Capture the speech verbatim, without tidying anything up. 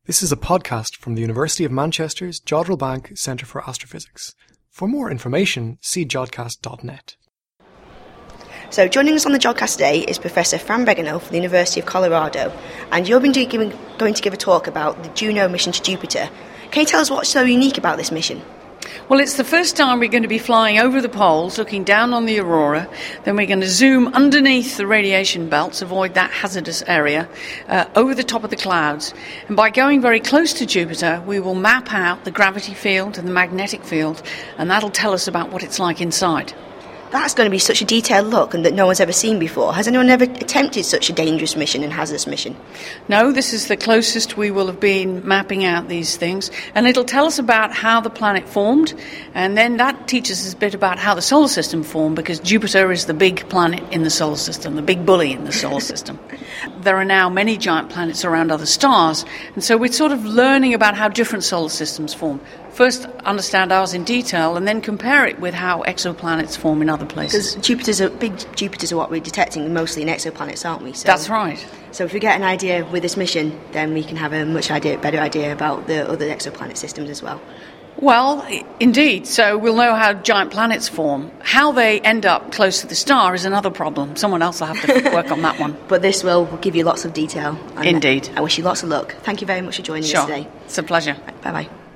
This is a podcast from the University of Manchester's Jodrell Bank Centre for Astrophysics. For more information, see jodcast dot net. So joining us on the Jodcast today is Professor Fran Regano from the University of Colorado, and you're been doing, giving, going to give a talk about the Juno mission to Jupiter. Can you tell us what's so unique about this mission? Well, it's the first time we're going to be flying over the poles, looking down on the aurora. Then we're going to zoom underneath the radiation belts, avoid that hazardous area, uh, over the top of the clouds. And by going very close to Jupiter, we will map out the gravity field and the magnetic field, and that'll tell us about what it's like inside. That's going to be such a detailed look and that no one's ever seen before. Has anyone ever attempted such a dangerous mission and hazardous mission? No, this is the closest we will have been mapping out these things. And it'll tell us about how the planet formed. And then that teaches us a bit about how the solar system formed, because Jupiter is the big planet in the solar system, the big bully in the solar system. There are now many giant planets around other stars. And so we're sort of learning about how different solar systems form. First, understand ours in detail, and then compare it with how exoplanets form in other places. Because Jupiter's are, big Jupiters are what we're detecting mostly in exoplanets, aren't we? So, That's right. So if we get an idea with this mission, then we can have a much idea, better idea about the other exoplanet systems as well. Well, indeed. So we'll know how giant planets form. How they end up close to the star is another problem. Someone else will have to work on that one. But this will give you lots of detail. Indeed. I wish you lots of luck. Thank you very much for joining sure. us today. It's a pleasure. Bye-bye.